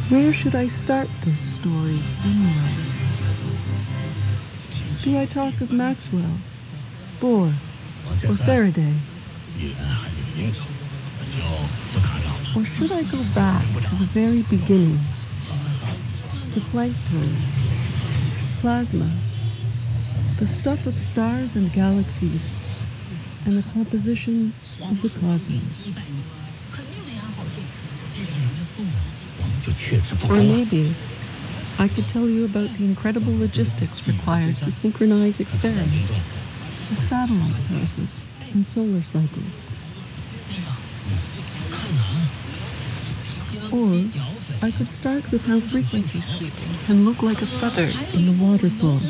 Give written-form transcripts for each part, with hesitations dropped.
Where should I start this story anyway? Do I talk of Maxwell, Bohr, or Faraday? Or should I go back to the very beginning, to plankton, plasma, the stuff of stars and galaxies, and the composition of the cosmos? Or maybe I could tell you about the incredible logistics required to synchronize experiments, to satellite phases and solar cycles. Or I could start with how frequency sweeping can look like a feather in the waterfall.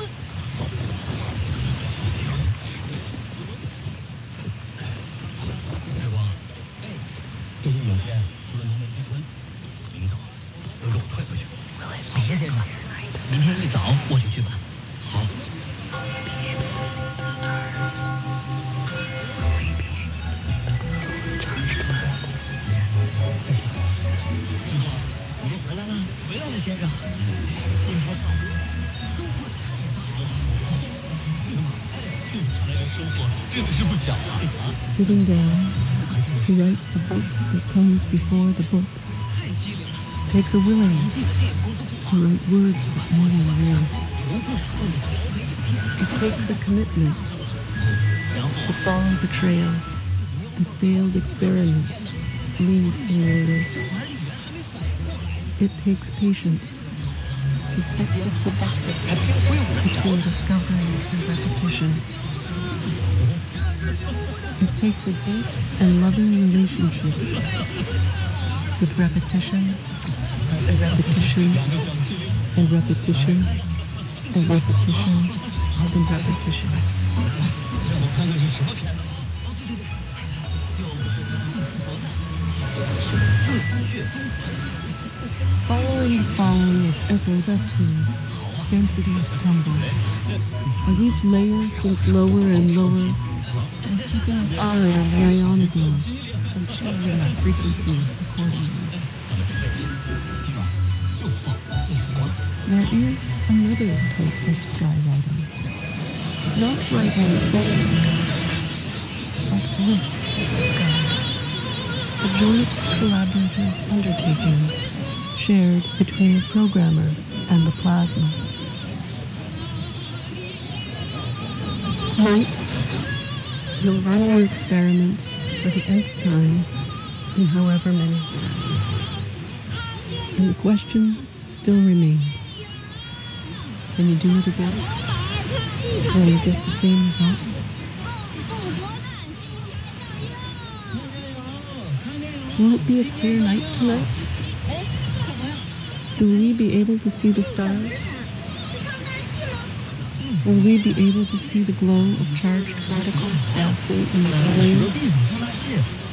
Sitting down to write the book that comes before the book takes a willingness to write words that more than words. It takes a commitment to follow the trail that failed experiments lead inwardly. It takes patience to sit with the bucket between discovery and repetition. It takes a deep and loving relationship with repetition and repetition and repetition and repetition and repetition. Following the following of echoes upward, densities tumble. As each layer sinks lower and lower, and keeping far on the ionogram and changing the frequency accordingly. There is another type of skywriting. Not writing for the sky, but with the sky. A joint collaborative undertaking shared between the programmer and the plasma. Tonight, you'll run your experiments for the nth time in however many years. And the question still remains. Can you do it again? Will you get the same result? Will it be a clear night tonight? Will we be able to see the stars? Will we be able to see the glow of charged particles dancing in the flames?